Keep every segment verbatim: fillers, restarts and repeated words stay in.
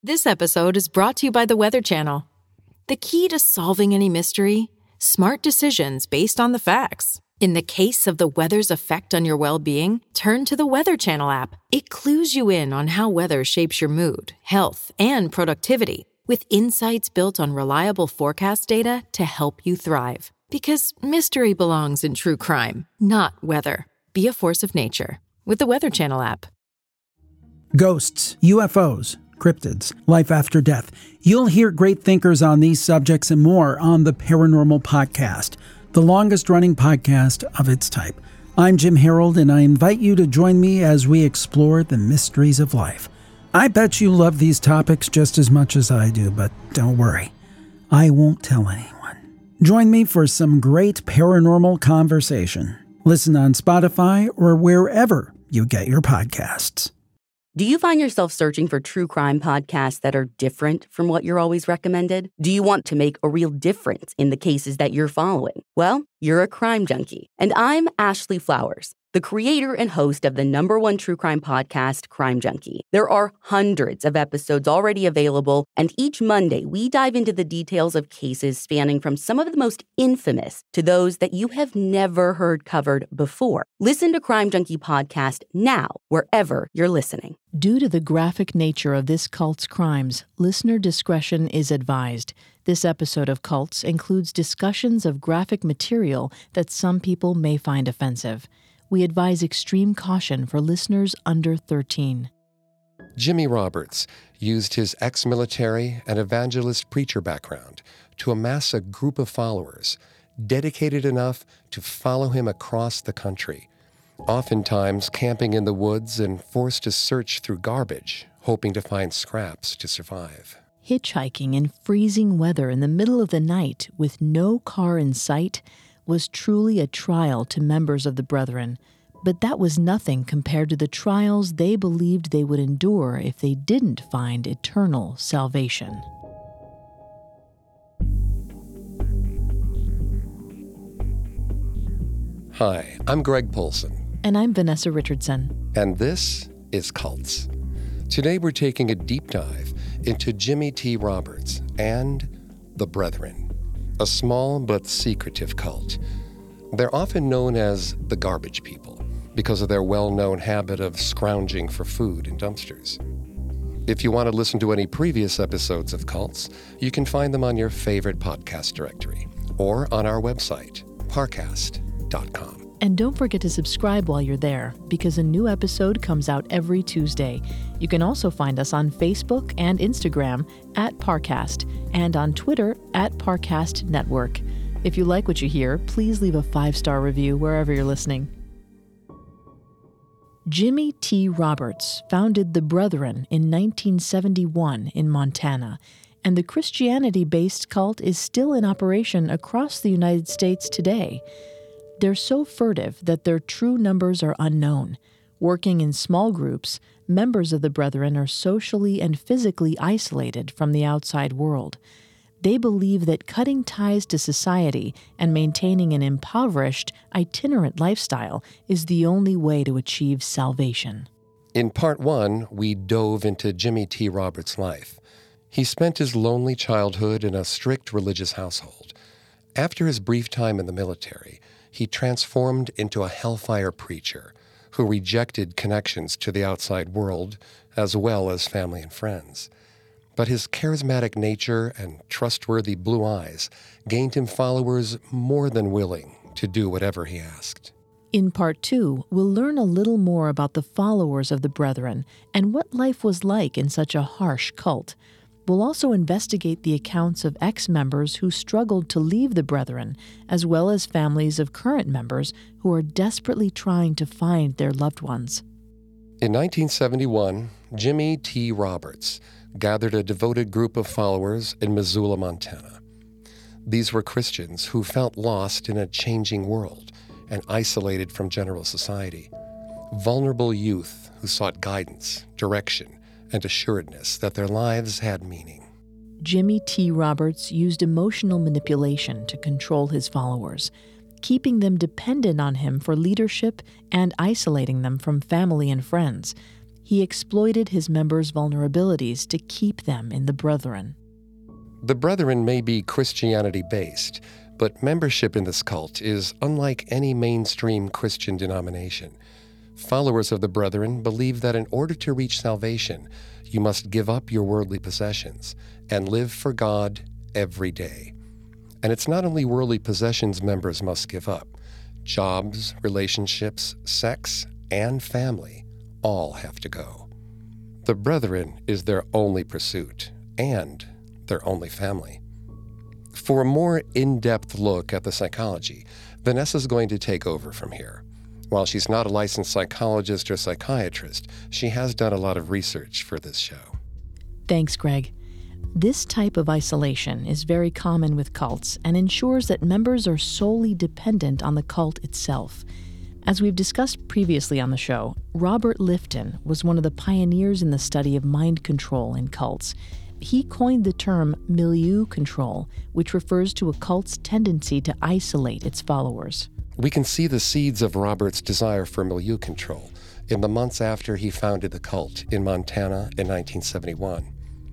This episode is brought to you by the Weather Channel. The key to solving any mystery? Smart decisions based on the facts. In the case of the weather's effect on your well-being, turn to the Weather Channel app. It clues you in on how weather shapes your mood, health, and productivity, with insights built on reliable forecast data to help you thrive. Because mystery belongs in true crime, not weather. Be a force of nature with the Weather Channel app. Ghosts, U F Os, cryptids, life after death. You'll hear great thinkers on these subjects and more on the Paranormal Podcast, the longest-running podcast of its type. I'm Jim Harold, and I invite you to join me as we explore the mysteries of life. I bet you love these topics just as much as I do, but don't worry, I won't tell anyone. Join me for some great paranormal conversation. Listen on Spotify or wherever you get your podcasts. Do you find yourself searching for true crime podcasts that are different from what you're always recommended? Do you want to make a real difference in the cases that you're following? Well, you're a crime junkie. And I'm Ashley Flowers, the creator and host of the number one true crime podcast, Crime Junkie. There are hundreds of episodes already available, and each Monday we dive into the details of cases spanning from some of the most infamous to those that you have never heard covered before. Listen to Crime Junkie Podcast now, wherever you're listening. Due to the graphic nature of this cult's crimes, listener discretion is advised. This episode of Cults includes discussions of graphic material that some people may find offensive. We advise extreme caution for listeners under thirteen. Jimmy Roberts used his ex-military and evangelist preacher background to amass a group of followers dedicated enough to follow him across the country, oftentimes camping in the woods and forced to search through garbage, hoping to find scraps to survive. Hitchhiking in freezing weather in the middle of the night with no car in sight was truly a trial to members of the Brethren, but that was nothing compared to the trials they believed they would endure if they didn't find eternal salvation. Hi, I'm Greg Polson. And I'm Vanessa Richardson. And this is Cults. Today we're taking a deep dive into Jimmy T. Roberts and the Brethren, a small but secretive cult. They're often known as the Garbage People because of their well-known habit of scrounging for food in dumpsters. If you want to listen to any previous episodes of Cults, you can find them on your favorite podcast directory or on our website, parcast dot com. And don't forget to subscribe while you're there, because a new episode comes out every Tuesday. You can also find us on Facebook and Instagram at Parcast, and on Twitter at Parcast Network. If you like what you hear, please leave a five-star review wherever you're listening. Jimmy T. Roberts founded the Brethren in nineteen seventy-one in Montana, and the Christianity-based cult is still in operation across the United States today. They're so furtive that their true numbers are unknown. Working in small groups, members of the Brethren are socially and physically isolated from the outside world. They believe that cutting ties to society and maintaining an impoverished, itinerant lifestyle is the only way to achieve salvation. In part one, we dove into Jimmy T. Roberts' life. He spent his lonely childhood in a strict religious household. After his brief time in the military, he transformed into a hellfire preacher who rejected connections to the outside world as well as family and friends. But his charismatic nature and trustworthy blue eyes gained him followers more than willing to do whatever he asked. In part two, we'll learn a little more about the followers of the Brethren and what life was like in such a harsh cult. We'll also investigate the accounts of ex-members who struggled to leave the Brethren, as well as families of current members who are desperately trying to find their loved ones. In nineteen seventy-one, Jimmy T. Roberts gathered a devoted group of followers in Missoula, Montana. These were Christians who felt lost in a changing world and isolated from general society. Vulnerable youth who sought guidance, direction, and assuredness that their lives had meaning. Jimmy T. Roberts used emotional manipulation to control his followers, keeping them dependent on him for leadership and isolating them from family and friends. He exploited his members' vulnerabilities to keep them in the Brethren. The Brethren may be Christianity-based, but membership in this cult is unlike any mainstream Christian denomination. Followers of the Brethren believe that in order to reach salvation, you must give up your worldly possessions and live for God every day. And it's not only worldly possessions members must give up. Jobs, relationships, sex, and family all have to go. The Brethren is their only pursuit and their only family. For a more in-depth look at the psychology, Vanessa's going to take over from here. While she's not a licensed psychologist or psychiatrist, she has done a lot of research for this show. Thanks, Greg. This type of isolation is very common with cults and ensures that members are solely dependent on the cult itself. As we've discussed previously on the show, Robert Lifton was one of the pioneers in the study of mind control in cults. He coined the term milieu control, which refers to a cult's tendency to isolate its followers. We can see the seeds of Robert's desire for milieu control in the months after he founded the cult in Montana in nineteen seventy-one.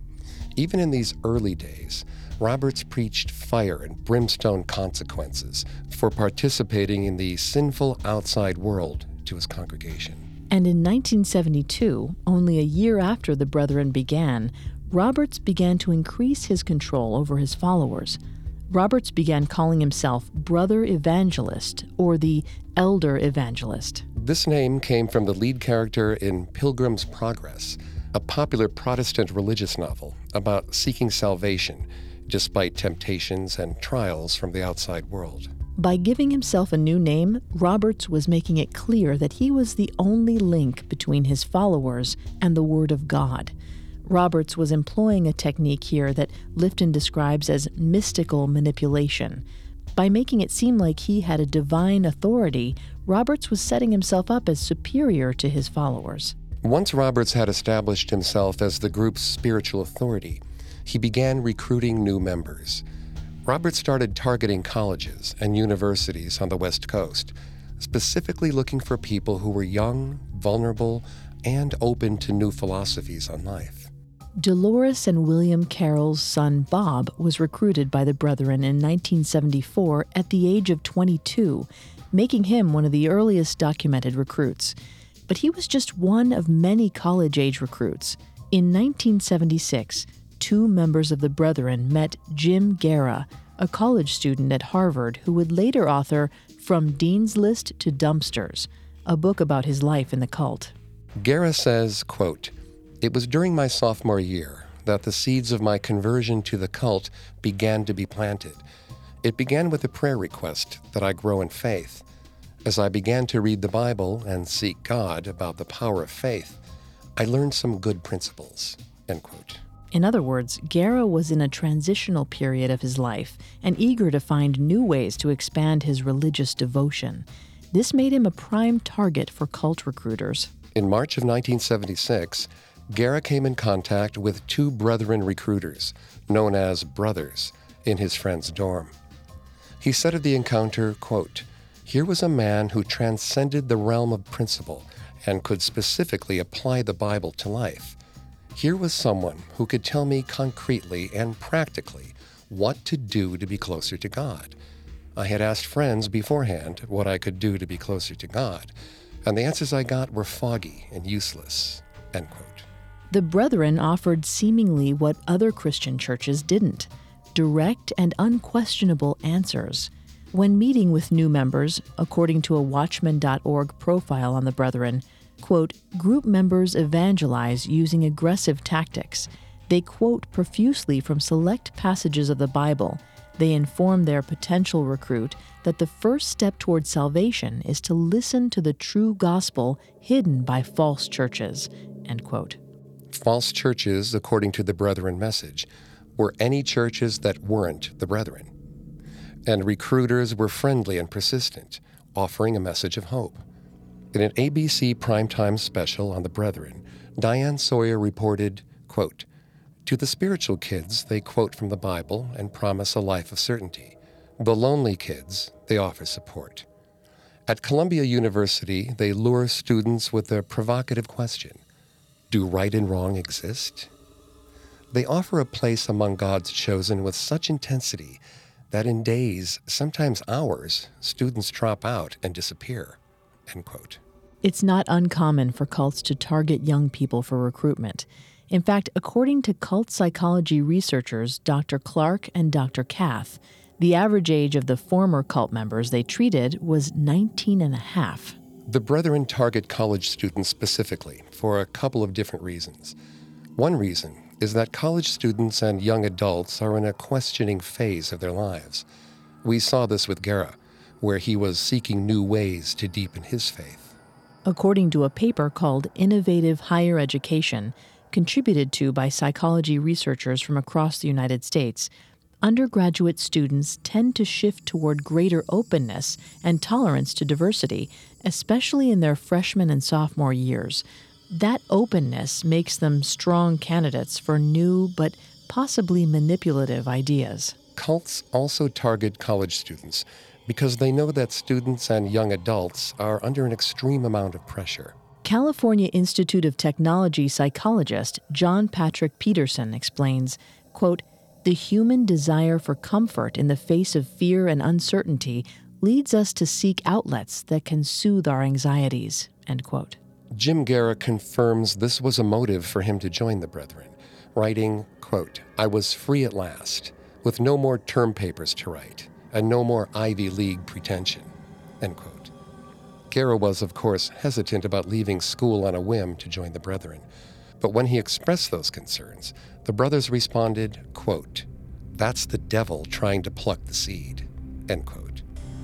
Even in these early days, Roberts preached fire and brimstone consequences for participating in the sinful outside world to his congregation. And in nineteen seventy-two, only a year after the Brethren began, Roberts began to increase his control over his followers. Roberts began calling himself Brother Evangelist, or the Elder Evangelist. This name came from the lead character in Pilgrim's Progress, a popular Protestant religious novel about seeking salvation despite temptations and trials from the outside world. By giving himself a new name, Roberts was making it clear that he was the only link between his followers and the Word of God. Roberts was employing a technique here that Lifton describes as mystical manipulation. By making it seem like he had a divine authority, Roberts was setting himself up as superior to his followers. Once Roberts had established himself as the group's spiritual authority, he began recruiting new members. Roberts started targeting colleges and universities on the West Coast, specifically looking for people who were young, vulnerable, and open to new philosophies on life. Dolores and William Carroll's son Bob was recruited by the Brethren in nineteen seventy-four at the age of twenty-two, making him one of the earliest documented recruits. But he was just one of many college-age recruits. In nineteen seventy-six, two members of the Brethren met Jim Guerra, a college student at Harvard who would later author From Dean's List to Dumpsters, a book about his life in the cult. Guerra says, quote, "It was during my sophomore year that the seeds of my conversion to the cult began to be planted. It began with a prayer request that I grow in faith. As I began to read the Bible and seek God about the power of faith, I learned some good principles," end quote. In other words, Guerra was in a transitional period of his life and eager to find new ways to expand his religious devotion. This made him a prime target for cult recruiters. In March of nineteen seventy-six, Guerra came in contact with two Brethren recruiters, known as Brothers, in his friend's dorm. He said of the encounter, quote, "Here was a man who transcended the realm of principle and could specifically apply the Bible to life. Here was someone who could tell me concretely and practically what to do to be closer to God. I had asked friends beforehand what I could do to be closer to God, and the answers I got were foggy and useless," end quote. The Brethren offered seemingly what other Christian churches didn't: direct and unquestionable answers. When meeting with new members, according to a Watchman dot org profile on the Brethren, quote, "Group members evangelize using aggressive tactics. They quote profusely from select passages of the Bible. They inform their potential recruit that the first step toward salvation is to listen to the true gospel hidden by false churches," end quote. False churches, according to the Brethren message, were any churches that weren't the Brethren. And recruiters were friendly and persistent, offering a message of hope. In an A B C primetime special on the Brethren, Diane Sawyer reported, quote, "To the spiritual kids, they quote from the Bible and promise a life of certainty. The lonely kids, they offer support. At Columbia University, they lure students with a provocative question. Do right and wrong exist? They offer a place among God's chosen with such intensity that in days, sometimes hours, students drop out and disappear." End quote. It's not uncommon for cults to target young people for recruitment. In fact, according to cult psychology researchers Doctor Clark and Doctor Kath, the average age of the former cult members they treated was nineteen and a half. The Brethren target college students specifically for a couple of different reasons. One reason is that college students and young adults are in a questioning phase of their lives. We saw this with Guerra, where he was seeking new ways to deepen his faith. According to a paper called Innovative Higher Education, contributed to by psychology researchers from across the United States, undergraduate students tend to shift toward greater openness and tolerance to diversity, especially in their freshman and sophomore years. That openness makes them strong candidates for new but possibly manipulative ideas. Cults also target college students because they know that students and young adults are under an extreme amount of pressure. California Institute of Technology psychologist John Patrick Peterson explains, quote, "The human desire for comfort in the face of fear and uncertainty leads us to seek outlets that can soothe our anxieties," end quote. Jim Guerra confirms this was a motive for him to join the Brethren, writing, quote, "I was free at last, with no more term papers to write, and no more Ivy League pretension," end quote. Guerra was, of course, hesitant about leaving school on a whim to join the Brethren, but when he expressed those concerns, the brothers responded, quote, "That's the devil trying to pluck the seed," end quote.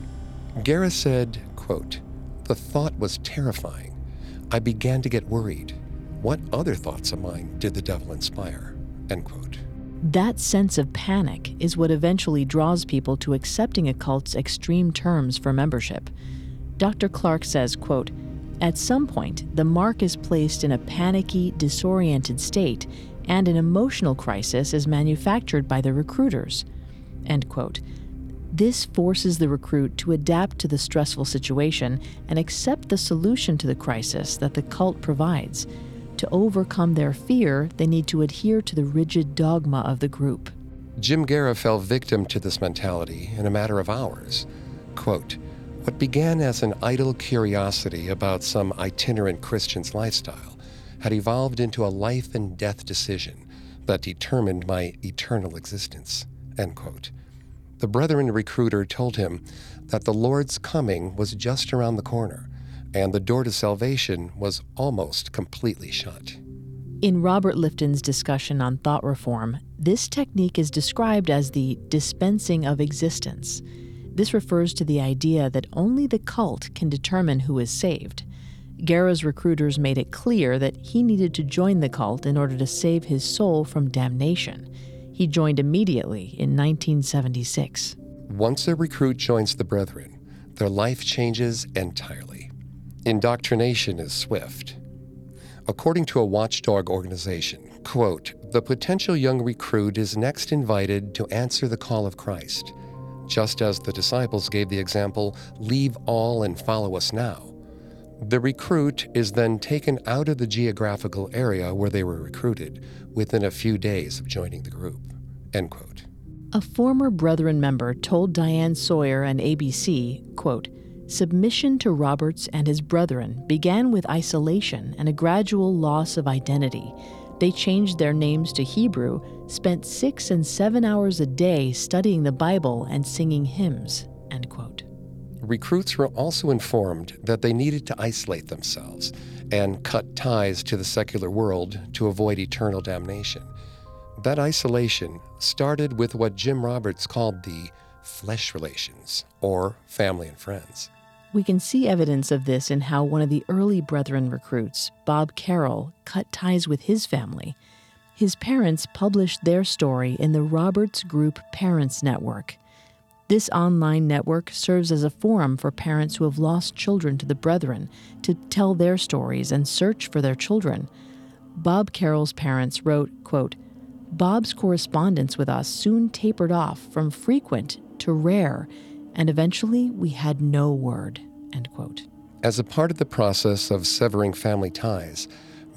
Guerra said, quote, "The thought was terrifying. I began to get worried. What other thoughts of mine did the devil inspire?" End quote. That sense of panic is what eventually draws people to accepting a cult's extreme terms for membership. Doctor Clark says, quote, "At some point, the mark is placed in a panicky, disoriented state, and an emotional crisis is manufactured by the recruiters," end quote. This forces the recruit to adapt to the stressful situation and accept the solution to the crisis that the cult provides. To overcome their fear, they need to adhere to the rigid dogma of the group. Jim Guerra fell victim to this mentality in a matter of hours. Quote, "What began as an idle curiosity about some itinerant Christian's lifestyle had evolved into a life and death decision that determined my eternal existence," end quote. The Brethren recruiter told him that the Lord's coming was just around the corner, and the door to salvation was almost completely shut. In Robert Lifton's discussion on thought reform, this technique is described as the dispensing of existence. This refers to the idea that only the cult can determine who is saved. Guerra's recruiters made it clear that he needed to join the cult in order to save his soul from damnation. He joined immediately in nineteen seventy-six. Once a recruit joins the Brethren, their life changes entirely. Indoctrination is swift. According to a watchdog organization, quote, "The potential young recruit is next invited to answer the call of Christ, just as the disciples gave the example, 'Leave all and follow us now.' The recruit is then taken out of the geographical area where they were recruited within a few days of joining the group," end quote. A former Brethren member told Diane Sawyer and A B C, quote, "Submission to Roberts and his Brethren began with isolation and a gradual loss of identity. They changed their names to Hebrew, spent six and seven hours a day studying the Bible and singing hymns," end quote. Recruits were also informed that they needed to isolate themselves and cut ties to the secular world to avoid eternal damnation. That isolation started with what Jim Roberts called the flesh relations, or family and friends. We can see evidence of this in how one of the early Brethren recruits, Bob Carroll, cut ties with his family. His parents published their story in the Roberts Group Parents Network. This online network serves as a forum for parents who have lost children to the Brethren to tell their stories and search for their children. Bob Carroll's parents wrote, quote, "Bob's correspondence with us soon tapered off from frequent to rare, and eventually we had no word," end quote. As a part of the process of severing family ties,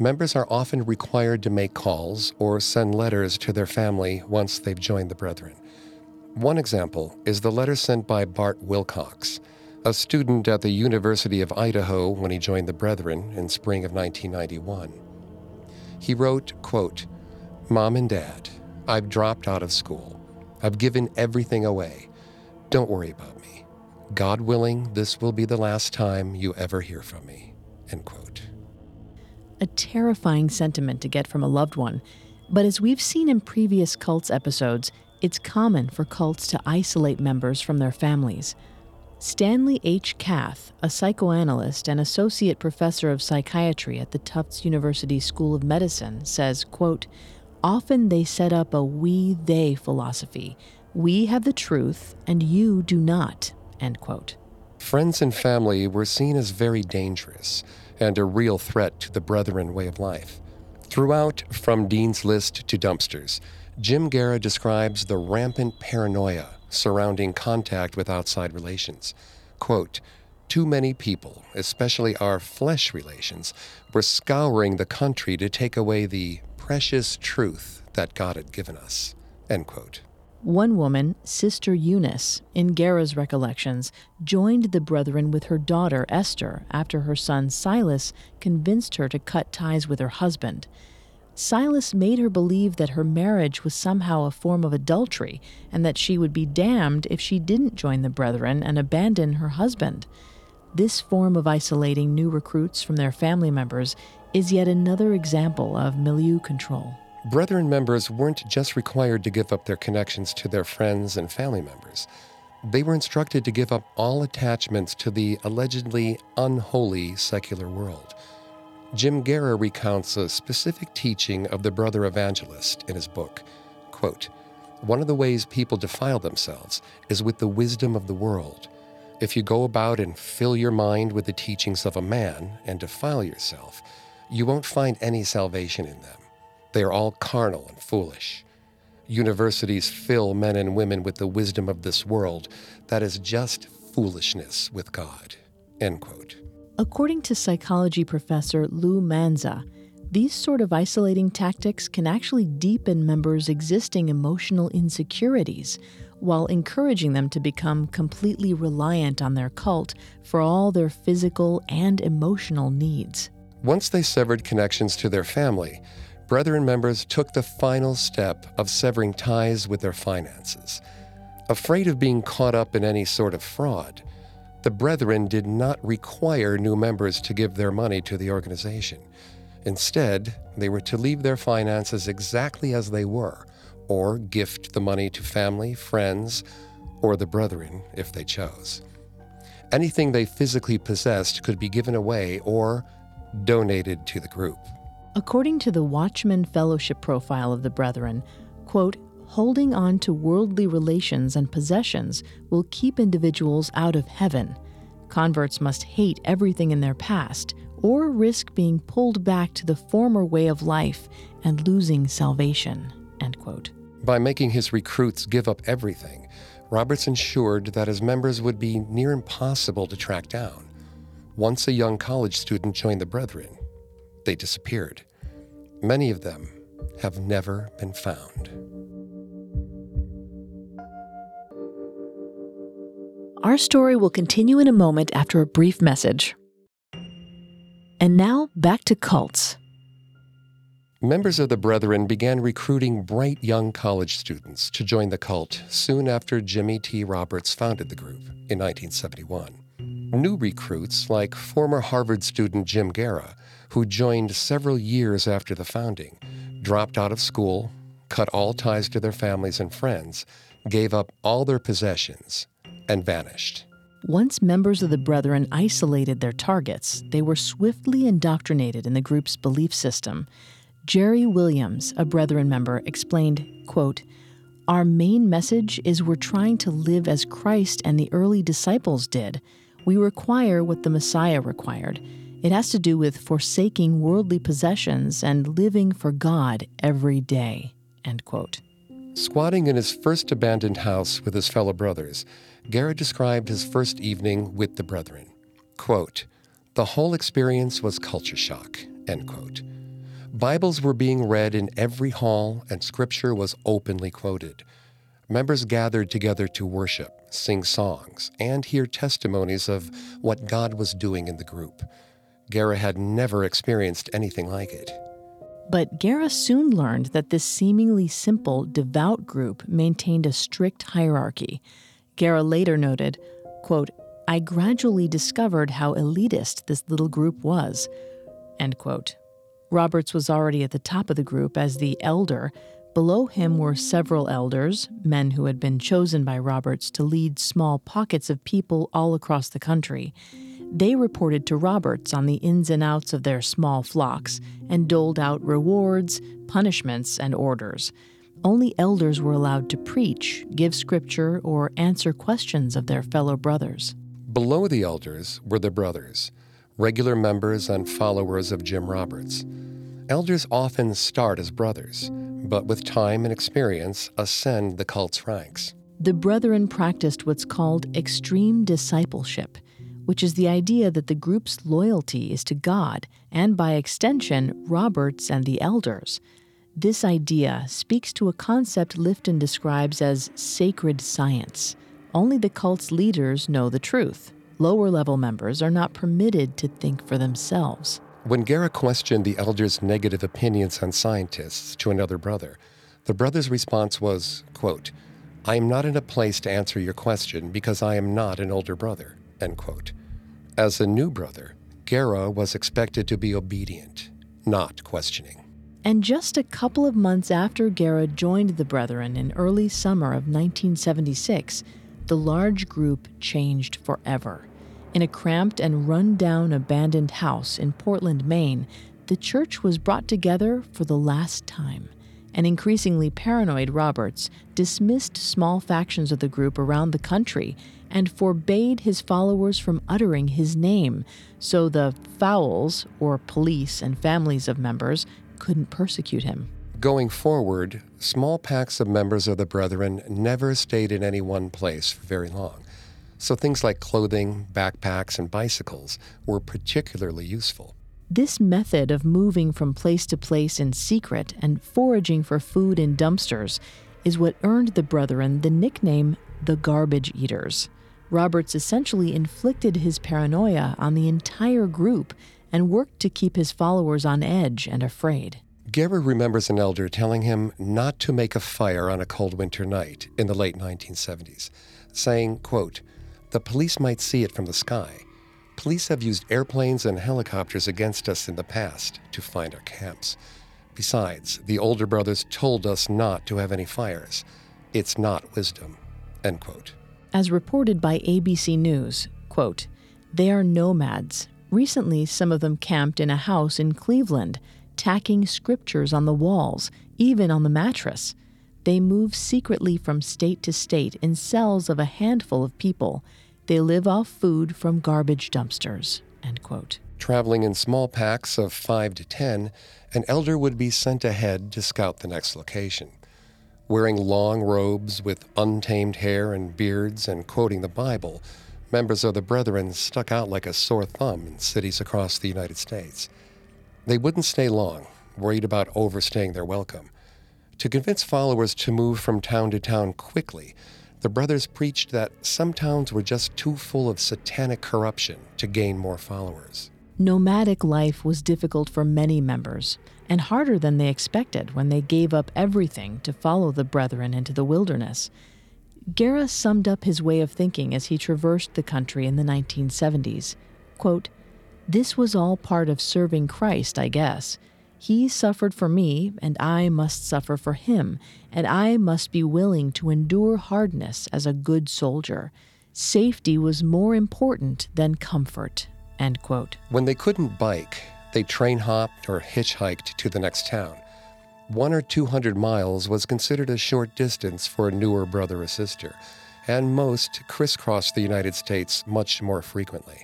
members are often required to make calls or send letters to their family once they've joined the Brethren. One example is the letter sent by Bart Wilcox, a student at the University of Idaho when he joined the Brethren in spring of nineteen ninety-one. He wrote, quote, "Mom and Dad, I've dropped out of school. I've given everything away. Don't worry about me. God willing, this will be the last time you ever hear from me." End quote. A terrifying sentiment to get from a loved one, but as we've seen in previous cults episodes, it's common for cults to isolate members from their families. Stanley H. Kath, a psychoanalyst and associate professor of psychiatry at the Tufts University School of Medicine, says, quote, "Often they set up a we-they philosophy. We have the truth and you do not," end quote. Friends and family were seen as very dangerous and a real threat to the Brethren way of life. Throughout From Dean's List to Dumpsters, Jim Guerra describes the rampant paranoia surrounding contact with outside relations. Quote, "Too many people, especially our flesh relations, were scouring the country to take away the precious truth that God had given us." End quote. One woman, Sister Eunice, in Guerra's recollections, joined the Brethren with her daughter Esther after her son Silas convinced her to cut ties with her husband. Silas made her believe that her marriage was somehow a form of adultery and that she would be damned if she didn't join the Brethren and abandon her husband. This form of isolating new recruits from their family members is yet another example of milieu control. Brethren members weren't just required to give up their connections to their friends and family members. They were instructed to give up all attachments to the allegedly unholy secular world. Jim Guerra recounts a specific teaching of the brother evangelist in his book. Quote, "One of the ways people defile themselves is with the wisdom of the world. If you go about and fill your mind with the teachings of a man and defile yourself, you won't find any salvation in them. They are all carnal and foolish. Universities fill men and women with the wisdom of this world that is just foolishness with God." End quote. According to psychology professor Lou Manza, these sort of isolating tactics can actually deepen members' existing emotional insecurities while encouraging them to become completely reliant on their cult for all their physical and emotional needs. Once they severed connections to their family, Brethren members took the final step of severing ties with their finances. Afraid of being caught up in any sort of fraud, the Brethren did not require new members to give their money to the organization. Instead, they were to leave their finances exactly as they were, or gift the money to family, friends, or the Brethren if they chose. Anything they physically possessed could be given away or donated to the group. According to the Watchman Fellowship profile of the Brethren, quote, "Holding on to worldly relations and possessions will keep individuals out of heaven. Converts must hate everything in their past or risk being pulled back to the former way of life and losing salvation." End quote. By making his recruits give up everything, Roberts ensured that his members would be near impossible to track down. Once a young college student joined the Brethren, they disappeared. Many of them have never been found. Our story will continue in a moment after a brief message. And now, back to cults. Members of the Brethren began recruiting bright young college students to join the cult soon after Jimmy T. Roberts founded the group in nineteen seventy-one. New recruits, like former Harvard student Jim Guerra, who joined several years after the founding, dropped out of school, cut all ties to their families and friends, gave up all their possessions, and vanished. Once members of the Brethren isolated their targets, they were swiftly indoctrinated in the group's belief system. Jerry Williams, a Brethren member, explained, quote, "Our main message is we're trying to live as Christ and the early disciples did. We require what the Messiah required. It has to do with forsaking worldly possessions and living for God every day." End quote. Squatting in his first abandoned house with his fellow brothers, Guerra described his first evening with the Brethren. Quote, "The whole experience was culture shock," end quote. Bibles were being read in every hall, and scripture was openly quoted. Members gathered together to worship, sing songs, and hear testimonies of what God was doing in the group. Guerra had never experienced anything like it. But Guerra soon learned that this seemingly simple, devout group maintained a strict hierarchy. Guerra later noted, quote, "I gradually discovered how elitist this little group was," end quote. Roberts was already at the top of the group as the elder. Below him were several elders, men who had been chosen by Roberts to lead small pockets of people all across the country. They reported to Roberts on the ins and outs of their small flocks and doled out rewards, punishments, and orders. Only elders were allowed to preach, give scripture, or answer questions of their fellow brothers. Below the elders were the brothers, regular members and followers of Jim Roberts. Elders often start as brothers, but with time and experience ascend the cult's ranks. The brethren practiced what's called extreme discipleship, which is the idea that the group's loyalty is to God and, by extension, Roberts and the elders. This idea speaks to a concept Lifton describes as sacred science. Only the cult's leaders know the truth. Lower-level members are not permitted to think for themselves. When Guerra questioned the elders' negative opinions on scientists to another brother, the brother's response was, quote, "I am not in a place to answer your question because I am not an older brother," end quote. As a new brother, Guerra was expected to be obedient, not questioning. And just a couple of months after Guerra joined the Brethren in early summer of nineteen seventy-six, the large group changed forever. In a cramped and run-down abandoned house in Portland, Maine, the church was brought together for the last time. An increasingly paranoid Roberts dismissed small factions of the group around the country and forbade his followers from uttering his name, so the fowls, or police and families of members, couldn't persecute him. Going forward, small packs of members of the Brethren never stayed in any one place for very long, so things like clothing, backpacks, and bicycles were particularly useful. This method of moving from place to place in secret and foraging for food in dumpsters is what earned the Brethren the nickname the Garbage Eaters. Roberts essentially inflicted his paranoia on the entire group and worked to keep his followers on edge and afraid. Guerra remembers an elder telling him not to make a fire on a cold winter night in the late nineteen seventies, saying, quote, "The police might see it from the sky. Police have used airplanes and helicopters against us in the past to find our camps. Besides, the older brothers told us not to have any fires. It's not wisdom," end quote. As reported by A B C News, quote, "They are nomads. Recently, some of them camped in a house in Cleveland, tacking scriptures on the walls, even on the mattress. They move secretly from state to state in cells of a handful of people. They live off food from garbage dumpsters," end quote. Traveling in small packs of five to ten, an elder would be sent ahead to scout the next location. Wearing long robes with untamed hair and beards and quoting the Bible, members of the Brethren stuck out like a sore thumb in cities across the United States. They wouldn't stay long, worried about overstaying their welcome. To convince followers to move from town to town quickly, the brothers preached that some towns were just too full of satanic corruption to gain more followers. Nomadic life was difficult for many members, and harder than they expected when they gave up everything to follow the Brethren into the wilderness. Guerra summed up his way of thinking as he traversed the country in the nineteen seventies. Quote, "This was all part of serving Christ, I guess. He suffered for me, and I must suffer for him, and I must be willing to endure hardness as a good soldier. Safety was more important than comfort," end quote. When they couldn't bike, they train hopped or hitchhiked to the next town. One or two hundred miles was considered a short distance for a newer brother or sister, and most crisscrossed the United States much more frequently.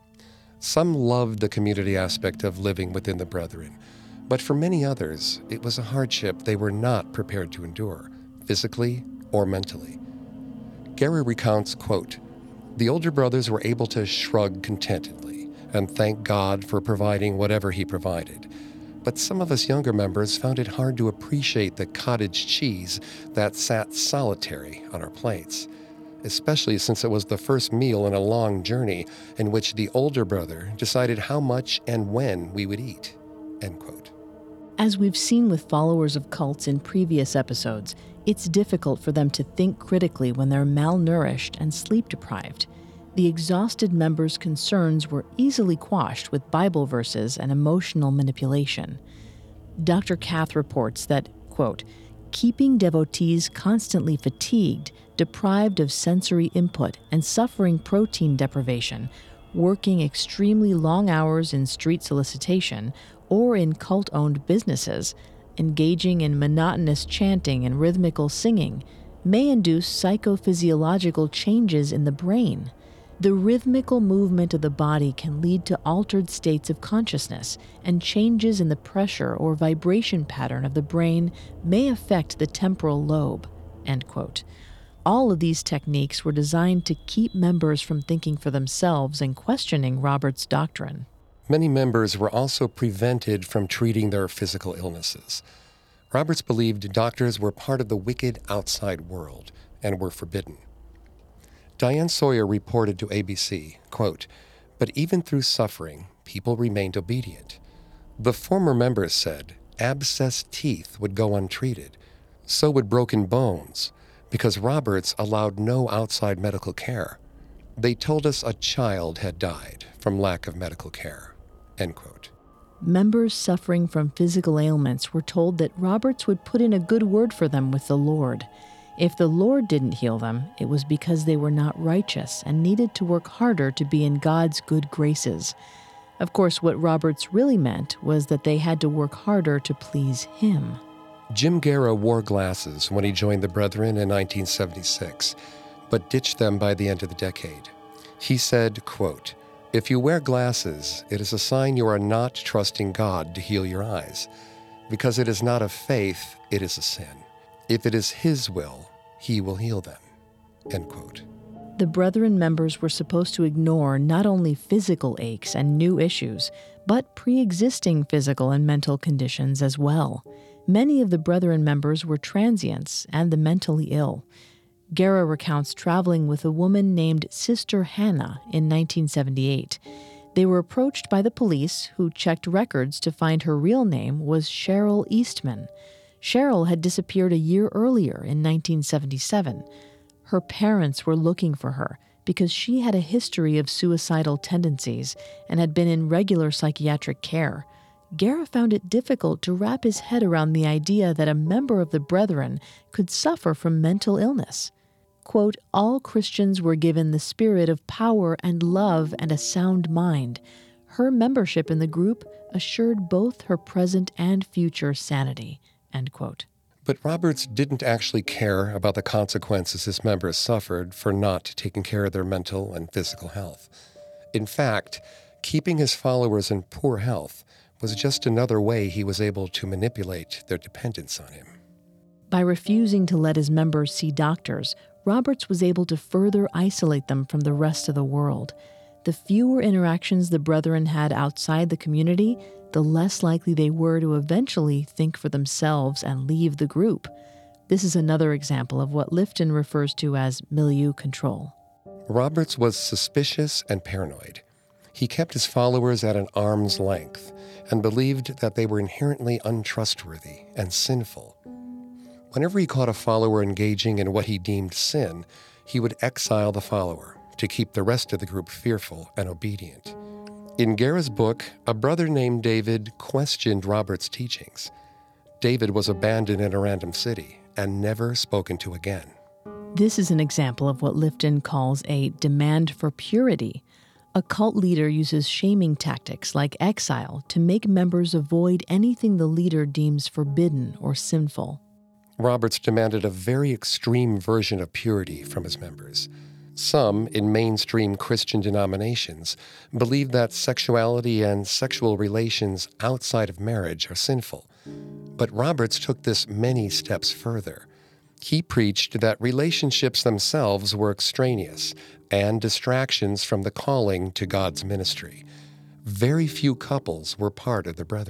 Some loved the community aspect of living within the Brethren, but for many others, it was a hardship they were not prepared to endure, physically or mentally. Guerra recounts, quote, "The older brothers were able to shrug contentedly and thank God for providing whatever he provided. but some of us younger members found it hard to appreciate the cottage cheese that sat solitary on our plates, especially since it was the first meal in a long journey in which the older brother decided how much and when we would eat." End quote. As we've seen with followers of cults in previous episodes, it's difficult for them to think critically when they're malnourished and sleep-deprived. The exhausted members' concerns were easily quashed with Bible verses and emotional manipulation. Doctor Kath reports that, quote, "keeping devotees constantly fatigued, deprived of sensory input, and suffering protein deprivation, working extremely long hours in street solicitation or in cult-owned businesses, engaging in monotonous chanting and rhythmical singing, may induce psychophysiological changes in the brain. The rhythmical movement of the body can lead to altered states of consciousness, and changes in the pressure or vibration pattern of the brain may affect the temporal lobe." End quote. All of these techniques were designed to keep members from thinking for themselves and questioning Robert's doctrine. Many members were also prevented from treating their physical illnesses. Roberts believed doctors were part of the wicked outside world and were forbidden. Diane Sawyer reported to A B C, quote, "But even through suffering, people remained obedient. The former members said abscessed teeth would go untreated. So would broken bones, because Roberts allowed no outside medical care. They told us a child had died from lack of medical care." End quote. Members suffering from physical ailments were told that Roberts would put in a good word for them with the Lord. If the Lord didn't heal them, it was because they were not righteous and needed to work harder to be in God's good graces. Of course, what Roberts really meant was that they had to work harder to please him. Jim Guerra wore glasses when he joined the Brethren in nineteen seventy-six, but ditched them by the end of the decade. He said, quote, "If you wear glasses, it is a sign you are not trusting God to heal your eyes, because it is not of faith, it is a sin. If it is his will, he will heal them." End quote. The Brethren members were supposed to ignore not only physical aches and new issues, but pre-existing physical and mental conditions as well. Many of the Brethren members were transients and the mentally ill. Guerra recounts traveling with a woman named Sister Hannah in nineteen seventy-eight. They were approached by the police, who checked records to find her real name was Cheryl Eastman. Cheryl had disappeared a year earlier in nineteen seventy-seven. Her parents were looking for her because she had a history of suicidal tendencies and had been in regular psychiatric care. Guerra found it difficult to wrap his head around the idea that a member of the Brethren could suffer from mental illness. Quote, "All Christians were given the spirit of power and love and a sound mind. Her membership in the group assured both her present and future sanity." End quote. But Roberts didn't actually care about the consequences his members suffered for not taking care of their mental and physical health. In fact, keeping his followers in poor health was just another way he was able to manipulate their dependence on him. By refusing to let his members see doctors, Roberts was able to further isolate them from the rest of the world. The fewer interactions the Brethren had outside the community, the less likely they were to eventually think for themselves and leave the group. This is another example of what Lifton refers to as milieu control. Roberts was suspicious and paranoid. He kept his followers at an arm's length and believed that they were inherently untrustworthy and sinful. Whenever he caught a follower engaging in what he deemed sin, he would exile the follower to keep the rest of the group fearful and obedient. In Guerra's book, a brother named David questioned Robert's teachings. David was abandoned in a random city and never spoken to again. This is an example of what Lifton calls a demand for purity. A cult leader uses shaming tactics like exile to make members avoid anything the leader deems forbidden or sinful. Roberts demanded a very extreme version of purity from his members. Some, in mainstream Christian denominations, believe that sexuality and sexual relations outside of marriage are sinful. But Roberts took this many steps further. He preached that relationships themselves were extraneous and distractions from the calling to God's ministry. Very few couples were part of the Brethren.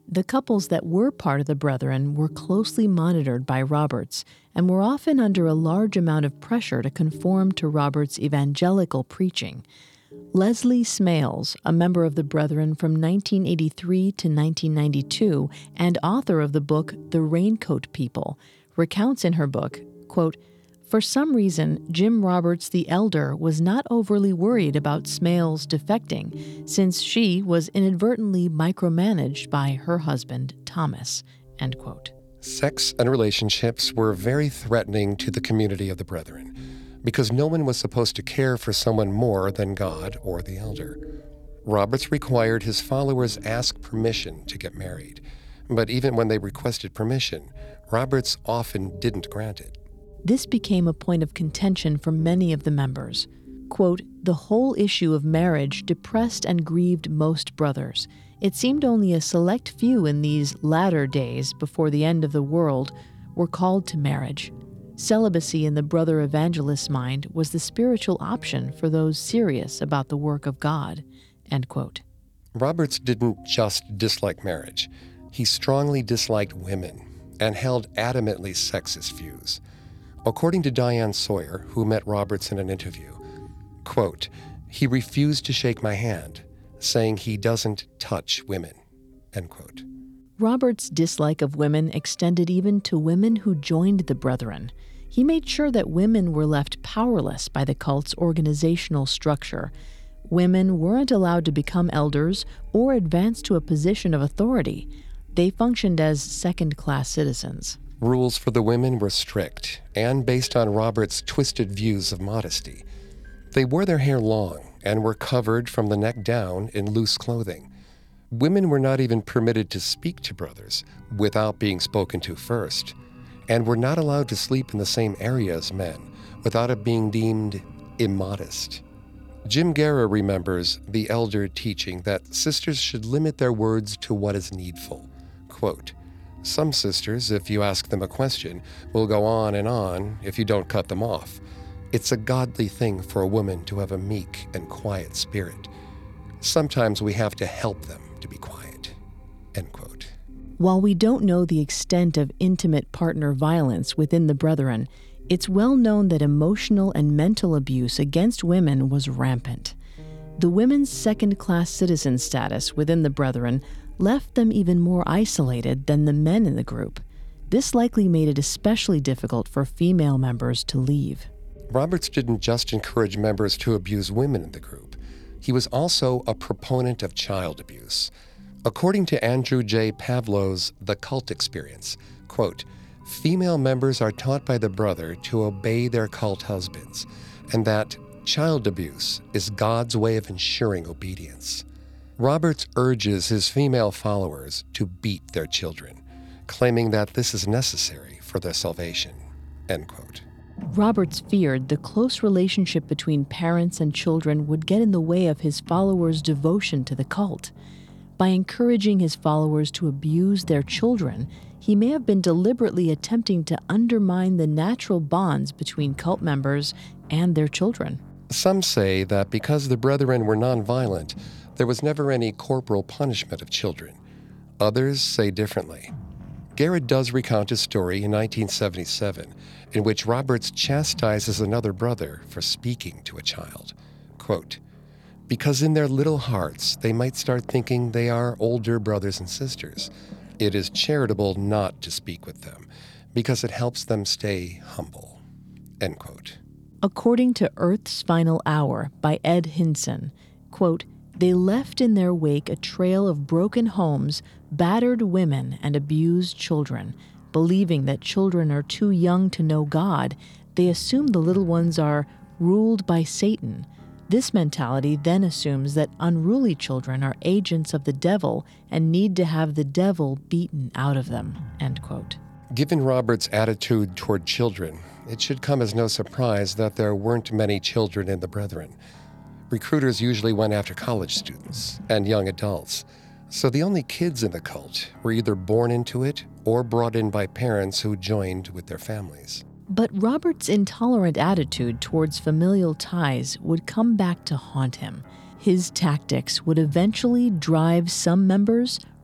The couples that were part of the Brethren were closely monitored by Roberts and were often under a large amount of pressure to conform to Roberts' evangelical preaching. Leslie Smales, a member of the Brethren from nineteen eighty-three to nineteen ninety-two and author of the book The Raincoat People, recounts in her book, quote, "For some reason, Jim Roberts the elder was not overly worried about Smales defecting, since she was inadvertently micromanaged by her husband, Thomas," end quote. Sex and relationships were very threatening to the community of the Brethren, because no one was supposed to care for someone more than God or the elder. Roberts required his followers ask permission to get married, but even when they requested permission, Roberts often didn't grant it. This became a point of contention for many of the members. Quote, "The whole issue of marriage depressed and grieved most brothers. It seemed only a select few in these latter days before the end of the world were called to marriage. Celibacy in the brother evangelist's mind was the spiritual option for those serious about the work of God," end quote. Roberts didn't just dislike marriage. He strongly disliked women and held adamantly sexist views. According to Diane Sawyer, who met Roberts in an interview, quote, "He refused to shake my hand, saying he doesn't touch women," end quote. Roberts' dislike of women extended even to women who joined the Brethren. He made sure that women were left powerless by the cult's organizational structure. Women weren't allowed to become elders or advance to a position of authority. They functioned as second-class citizens. Rules for the women were strict and based on Roberts' twisted views of modesty. They wore their hair long and were covered from the neck down in loose clothing. Women were not even permitted to speak to brothers without being spoken to first, and were not allowed to sleep in the same area as men without it being deemed immodest. Jim Guerra remembers the elder teaching that sisters should limit their words to what is needful. Quote, "Some sisters, if you ask them a question, will go on and on if you don't cut them off. It's a godly thing for a woman to have a meek and quiet spirit. Sometimes we have to help them to be quiet," end quote. While we don't know the extent of intimate partner violence within the Brethren, it's well known that emotional and mental abuse against women was rampant. The women's second-class citizen status within the Brethren left them even more isolated than the men in the group. This likely made it especially difficult for female members to leave. Roberts didn't just encourage members to abuse women in the group. He was also a proponent of child abuse. According to Andrew J. Pavlow's The Cult Experience, quote, "Female members are taught by the brother to obey their cult husbands, and that child abuse is God's way of ensuring obedience." Roberts urges his female followers to beat their children, claiming that this is necessary for their salvation, end quote. Roberts feared the close relationship between parents and children would get in the way of his followers' devotion to the cult. By encouraging his followers to abuse their children, he may have been deliberately attempting to undermine the natural bonds between cult members and their children. Some say that because the Brethren were nonviolent, there was never any corporal punishment of children. Others say differently. Garrett does recount a story in nineteen seventy-seven in which Roberts chastises another brother for speaking to a child. Quote, "Because in their little hearts they might start thinking they are older brothers and sisters. It is charitable not to speak with them, because it helps them stay humble," end quote. According to Earth's Final Hour by Ed Hinson, quote, "They left in their wake a trail of broken homes, battered women, and abused children. Believing that children are too young to know God, they assume the little ones are ruled by Satan. This mentality then assumes that unruly children are agents of the devil and need to have the devil beaten out of them," end quote. Given Roberts' attitude toward children, it should come as no surprise that there weren't many children in the Brethren. Recruiters usually went after college students and young adults, so the only kids in the cult were either born into it or brought in by parents who joined with their families. But Robert's intolerant attitude towards familial ties would come back to haunt him. His tactics would eventually drive some members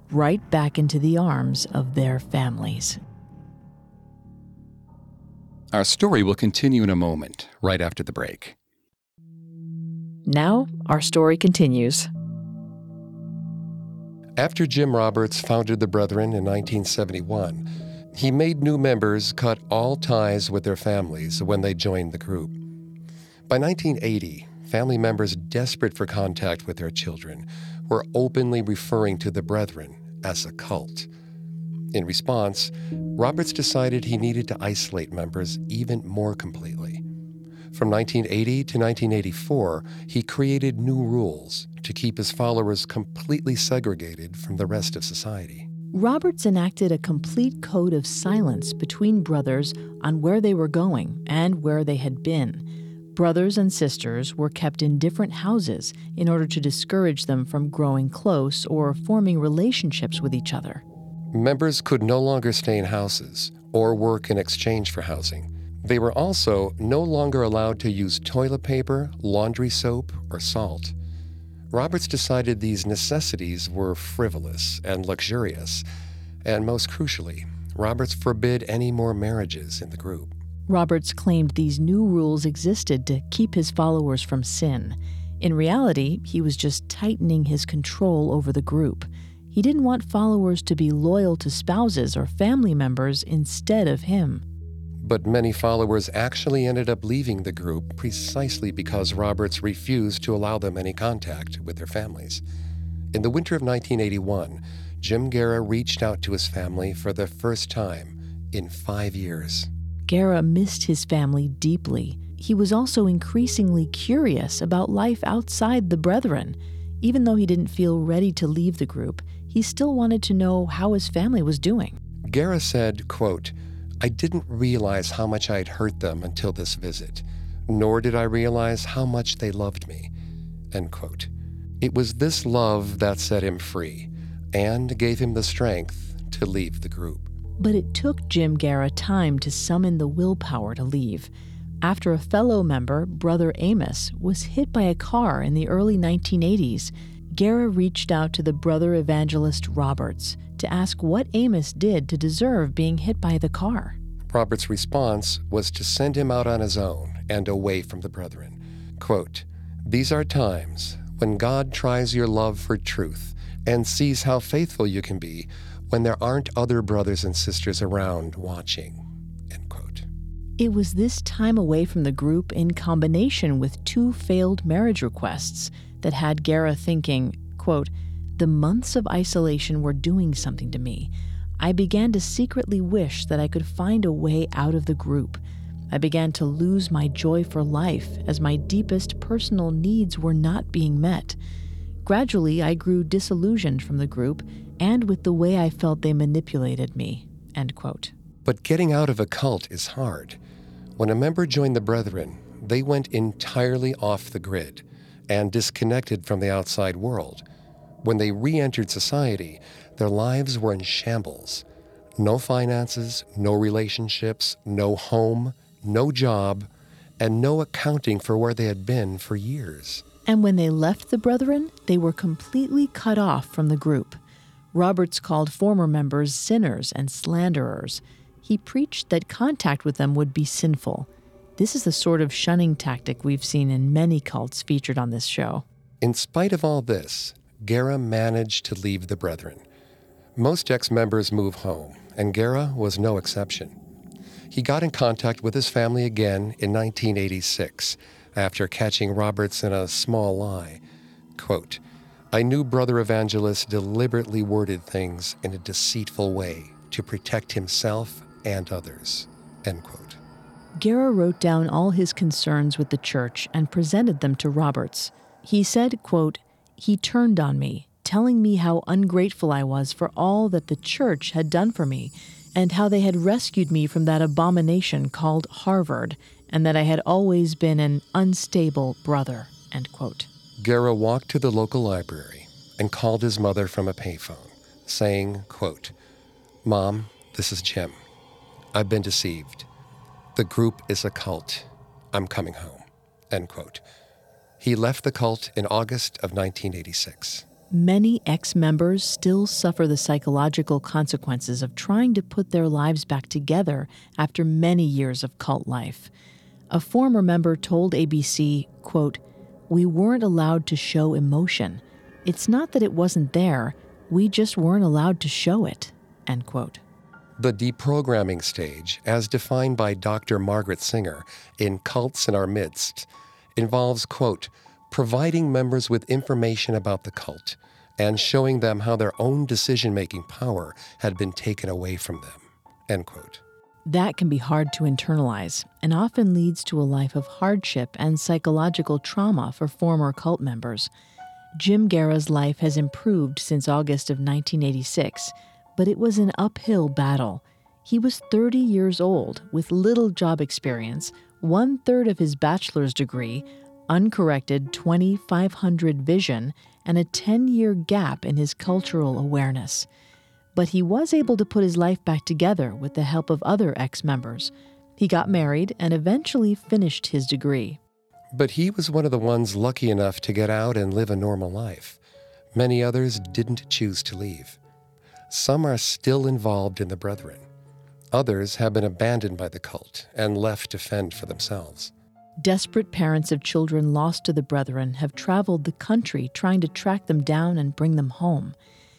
right back into the arms of their families. Our story will continue in a moment, right after the break. Now, our story continues. After Jim Roberts founded the Brethren in nineteen seventy-one, he made new members cut all ties with their families when they joined the group. By nineteen eighty, family members desperate for contact with their children were openly referring to the Brethren as a cult. In response, Roberts decided he needed to isolate members even more completely. From nineteen eighty to nineteen eighty-four, he created new rules to keep his followers completely segregated from the rest of society. Roberts enacted a complete code of silence between brothers on where they were going and where they had been. Brothers and sisters were kept in different houses in order to discourage them from growing close or forming relationships with each other. Members could no longer stay in houses or work in exchange for housing. They were also no longer allowed to use toilet paper, laundry soap, or salt. Roberts decided these necessities were frivolous and luxurious, and most crucially, Roberts forbid any more marriages in the group. Roberts claimed these new rules existed to keep his followers from sin. In reality, he was just tightening his control over the group. He didn't want followers to be loyal to spouses or family members instead of him. But many followers actually ended up leaving the group precisely because Roberts refused to allow them any contact with their families. In the winter of nineteen eighty-one, Jim Guerra reached out to his family for the first time in five years. Guerra missed his family deeply. He was also increasingly curious about life outside the Brethren. Even though he didn't feel ready to leave the group, he still wanted to know how his family was doing. Guerra said, quote, "I didn't realize how much I'd hurt them until this visit, nor did I realize how much they loved me," end quote. It was this love that set him free and gave him the strength to leave the group. But it took Jim Guerra time to summon the willpower to leave. After a fellow member, Brother Amos, was hit by a car in the early nineteen eighties, Guerra reached out to the brother evangelist Roberts to ask what Amos did to deserve being hit by the car. Roberts' response was to send him out on his own and away from the Brethren. Quote, "These are times when God tries your love for truth and sees how faithful you can be when there aren't other brothers and sisters around watching," end quote. It was this time away from the group in combination with two failed marriage requests that had Guerra thinking, quote, "The months of isolation were doing something to me. I began to secretly wish that I could find a way out of the group. I began to lose my joy for life as my deepest personal needs were not being met. Gradually, I grew disillusioned from the group and with the way I felt they manipulated me," end quote. But getting out of a cult is hard. When a member joined the Brethren, they went entirely off the grid and disconnected from the outside world. When they re-entered society, their lives were in shambles. No finances, no relationships, no home, no job, and no accounting for where they had been for years. And when they left the Brethren, they were completely cut off from the group. Roberts called former members sinners and slanderers. He preached that contact with them would be sinful. This is the sort of shunning tactic we've seen in many cults featured on this show. In spite of all this, Guerra managed to leave the Brethren. Most ex-members move home, and Guerra was no exception. He got in contact with his family again in nineteen eighty-six, after catching Roberts in a small lie. Quote, "I knew Brother Evangelist deliberately worded things in a deceitful way to protect himself and others," end quote. Guerra wrote down all his concerns with the church and presented them to Roberts. He said, quote, "He turned on me, telling me how ungrateful I was for all that the church had done for me, and how they had rescued me from that abomination called Harvard, and that I had always been an unstable brother," end quote. Guerra walked to the local library and called his mother from a payphone, saying, quote, "Mom, this is Jim. I've been deceived. The group is a cult. I'm coming home," end quote. He left the cult in August of nineteen eighty-six. Many ex-members still suffer the psychological consequences of trying to put their lives back together after many years of cult life. A former member told A B C, quote, "We weren't allowed to show emotion. It's not that it wasn't there, we just weren't allowed to show it," end quote. The deprogramming stage, as defined by Doctor Margaret Singer in Cults in Our Midst, involves, quote, providing members with information about the cult and showing them how their own decision-making power had been taken away from them, end quote. That can be hard to internalize and often leads to a life of hardship and psychological trauma for former cult members. Jim Guerra's life has improved since August of nineteen eighty-six, but it was an uphill battle. He was thirty years old with little job experience, one-third of his bachelor's degree, uncorrected twenty-five hundred vision, and a ten-year gap in his cultural awareness. But he was able to put his life back together with the help of other ex-members. He got married and eventually finished his degree. But he was one of the ones lucky enough to get out and live a normal life. Many others didn't choose to leave. Some are still involved in the Brethren. Others have been abandoned by the cult and left to fend for themselves. Desperate parents of children lost to the Brethren have traveled the country trying to track them down and bring them home.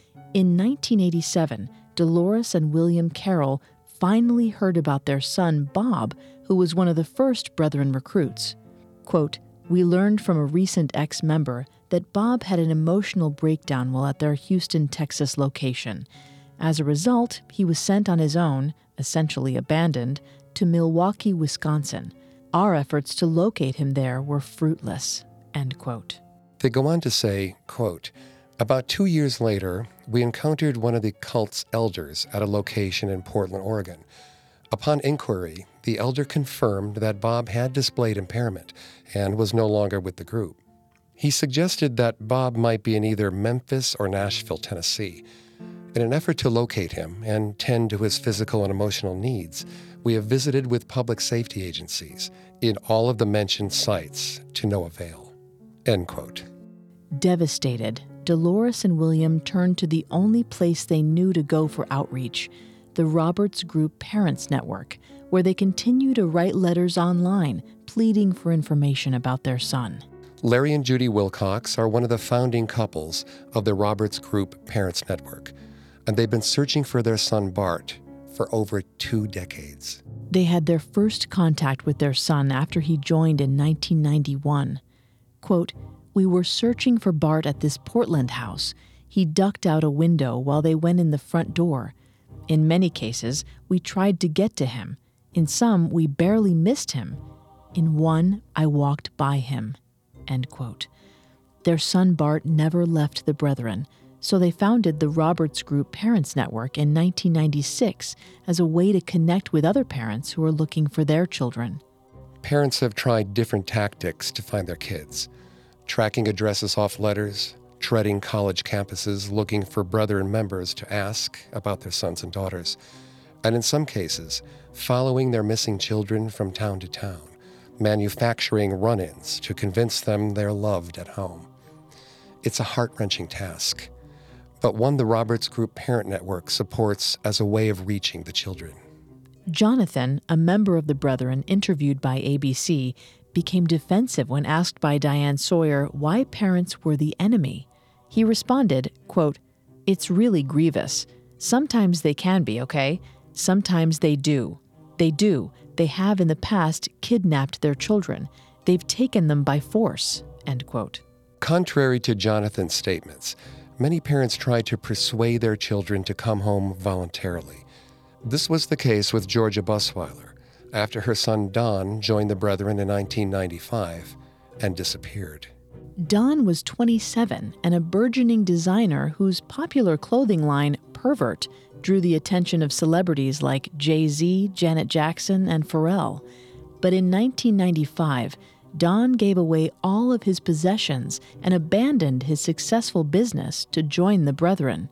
In nineteen eighty-seven, Dolores and William Carroll finally heard about their son, Bob, who was one of the first Brethren recruits. Quote, "We learned from a recent ex-member that Bob had an emotional breakdown while at their Houston, Texas location. As a result, he was sent on his own, essentially abandoned, to Milwaukee, Wisconsin. Our efforts to locate him there were fruitless," end quote. They go on to say, quote, "About two years later, we encountered one of the cult's elders at a location in Portland, Oregon. Upon inquiry, the elder confirmed that Bob had displayed impairment and was no longer with the group. He suggested that Bob might be in either Memphis or Nashville, Tennessee. In an effort to locate him and tend to his physical and emotional needs, we have visited with public safety agencies in all of the mentioned sites to no avail," end quote. Devastated, Dolores and William turned to the only place they knew to go for outreach, the Roberts Group Parents Network, where they continue to write letters online, pleading for information about their son. Larry and Judy Wilcox are one of the founding couples of the Roberts Group Parents Network, and they've been searching for their son Bart for over two decades. They had their first contact with their son after he joined in nineteen ninety-one. Quote, "We were searching for Bart at this Portland house. He ducked out a window while they went in the front door. In many cases, we tried to get to him. In some, we barely missed him. In one, I walked by him," end quote. Their son Bart never left the Brethren, so they founded the Roberts Group Parents Network in nineteen ninety-six as a way to connect with other parents who are looking for their children. Parents have tried different tactics to find their kids. Tracking addresses off letters, treading college campuses looking for Brethren members to ask about their sons and daughters, and in some cases, following their missing children from town to town, manufacturing run-ins to convince them they're loved at home. It's a heart-wrenching task, but one the Roberts Group Parent Network supports as a way of reaching the children. Jonathan, a member of the Brethren interviewed by A B C, became defensive when asked by Diane Sawyer why parents were the enemy. He responded, quote, "It's really grievous. Sometimes they can be, okay? Sometimes they do. They do. They have in the past kidnapped their children. They've taken them by force," end quote. Contrary to Jonathan's statements, many parents try to persuade their children to come home voluntarily. This was the case with Georgia Busweiler after her son Don joined the Brethren in nineteen ninety-five and disappeared. Don was twenty-seven and a burgeoning designer whose popular clothing line, Pervert, drew the attention of celebrities like Jay-Z, Janet Jackson, and Pharrell. But in nineteen ninety-five, Don gave away all of his possessions and abandoned his successful business to join the Brethren.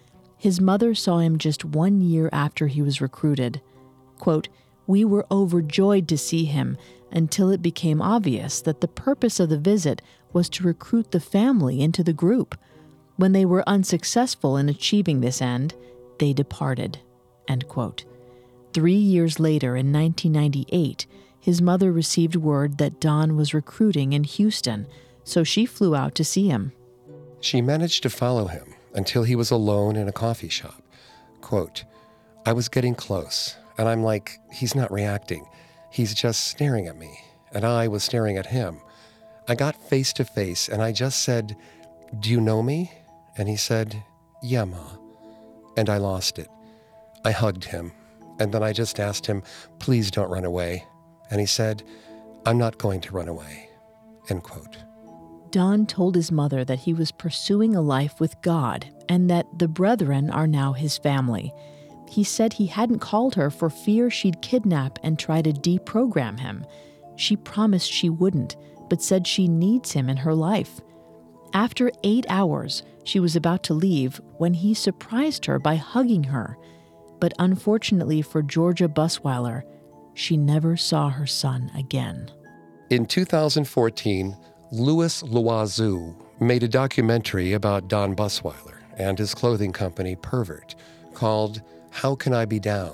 His mother saw him just one year after he was recruited. Quote, "We were overjoyed to see him until it became obvious that the purpose of the visit was to recruit the family into the group. When they were unsuccessful in achieving this end, they departed." End quote. Three years later, in nineteen ninety-eight, his mother received word that Don was recruiting in Houston, so she flew out to see him. She managed to follow him until he was alone in a coffee shop. Quote, "I was getting close, and I'm like, he's not reacting. He's just staring at me, and I was staring at him. I got face to face, and I just said, 'Do you know me?' And he said, 'Yeah, Ma.' And I lost it. I hugged him, and then I just asked him, 'Please don't run away.' And he said, 'I'm not going to run away.'" End quote. Don told his mother that he was pursuing a life with God and that the Brethren are now his family. He said he hadn't called her for fear she'd kidnap and try to deprogram him. She promised she wouldn't, but said she needs him in her life. After eight hours, she was about to leave when he surprised her by hugging her. But unfortunately for Georgia Busweiler, she never saw her son again. In two thousand fourteen, Louis Loiseau made a documentary about Don Busweiler and his clothing company Pervert called How Can I Be Down?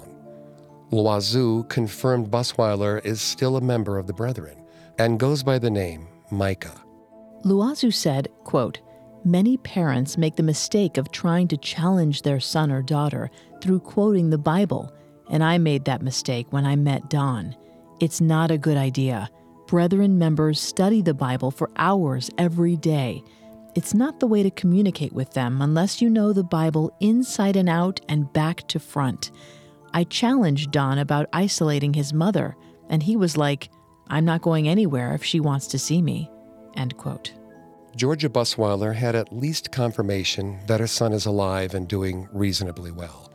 Loiseau confirmed Busweiler is still a member of the Brethren and goes by the name Micah. Loiseau said, quote, "Many parents make the mistake of trying to challenge their son or daughter through quoting the Bible, and I made that mistake when I met Don. It's not a good idea. Brethren members study the Bible for hours every day. It's not the way to communicate with them unless you know the Bible inside and out and back to front. I challenged Don about isolating his mother, and he was like, 'I'm not going anywhere if she wants to see me.'" End quote. Georgia Busweiler had at least confirmation that her son is alive and doing reasonably well.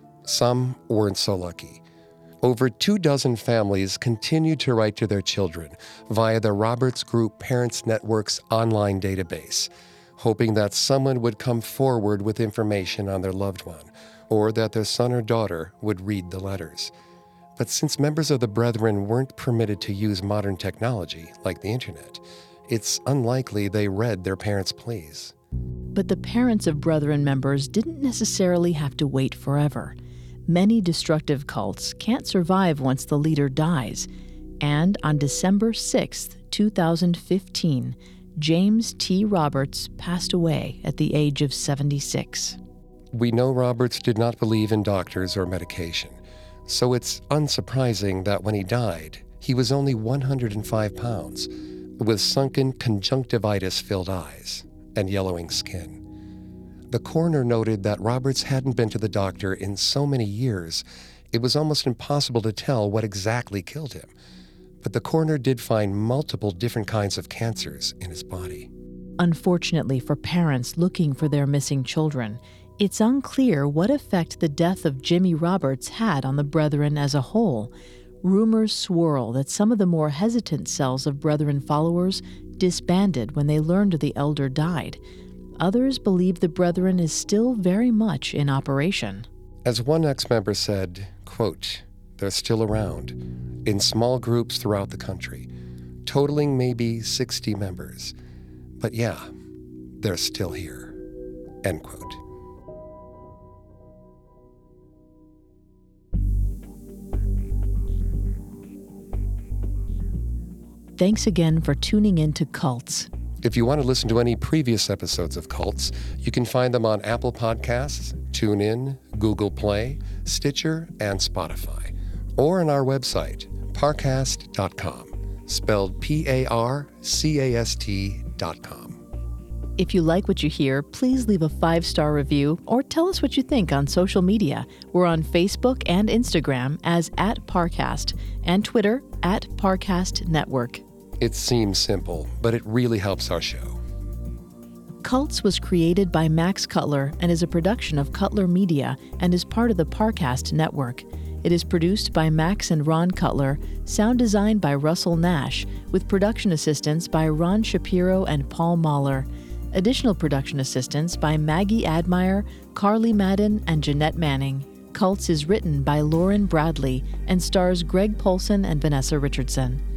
Some weren't so lucky. Over two dozen families continued to write to their children via the Roberts Group Parents Network's online database, hoping that someone would come forward with information on their loved one, or that their son or daughter would read the letters. But since members of the Brethren weren't permitted to use modern technology, like the internet, it's unlikely they read their parents' pleas. But the parents of Brethren members didn't necessarily have to wait forever. Many destructive cults can't survive once the leader dies. And on December sixth, two thousand fifteen, James T. Roberts passed away at the age of seventy-six. We know Roberts did not believe in doctors or medication, so it's unsurprising that when he died, he was only one hundred five pounds, with sunken conjunctivitis-filled eyes and yellowing skin. The coroner noted that Roberts hadn't been to the doctor in so many years, it was almost impossible to tell what exactly killed him. But the coroner did find multiple different kinds of cancers in his body. Unfortunately for parents looking for their missing children, it's unclear what effect the death of Jimmy Roberts had on the Brethren as a whole. Rumors swirl that some of the more hesitant cells of Brethren followers disbanded when they learned the elder died. Others believe the Brethren is still very much in operation. As one ex-member said, quote, "They're still around, in small groups throughout the country, totaling maybe sixty members. But yeah, they're still here." End quote. Thanks again for tuning in to Cults. If you want to listen to any previous episodes of Cults, you can find them on Apple Podcasts, TuneIn, Google Play, Stitcher, and Spotify, or on our website, parcast dot com, spelled P A R C A S T dot com. If you like what you hear, please leave a five-star review or tell us what you think on social media. We're on Facebook and Instagram as at Parcast and Twitter at Parcast Network. It seems simple, but it really helps our show. Cults was created by Max Cutler and is a production of Cutler Media and is part of the Parcast Network. It is produced by Max and Ron Cutler, sound designed by Russell Nash, with production assistance by Ron Shapiro and Paul Mahler. Additional production assistance by Maggie Admire, Carly Madden, and Jeanette Manning. Cults is written by Lauren Bradley and stars Greg Polson and Vanessa Richardson.